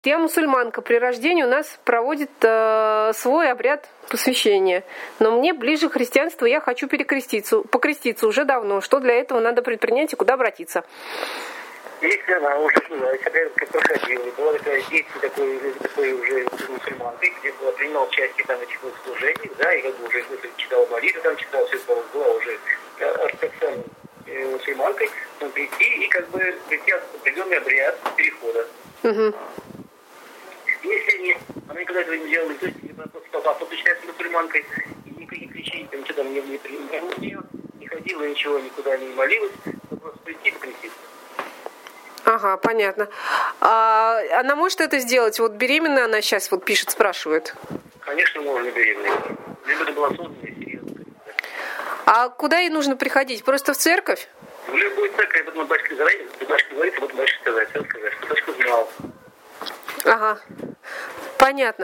Я мусульманка. При рождении у нас проводит свой обряд посвящения. Но мне ближе христианство, я хочу покреститься уже давно. Что для этого надо предпринять и куда обратиться? Если она уже как проходила, была такая действие такой уже мусульманкой, где была принимала участие там в этих служениях, да, и как бы уже читала молитвы, там читала все это, была уже ортодоксальной мусульманкой, прийти и как бы прийти определенный обряд перехода. Угу. Если она никогда этого не делала, то есть просто считается мусульманкой, и никаких кричений там что-то не ходила, ничего, никуда не молилась, то просто прийти и покреститься. Ага, понятно. А она может это сделать? Вот беременная она сейчас вот пишет, спрашивает. Конечно, можно беременной. Либо это была осознанная, серьезная. А куда ей нужно приходить? Просто в церковь? В любой церкви, потом батюшка говорит, потом батюшка сказать, все сказать, что батюшка знал. Ага, понятно.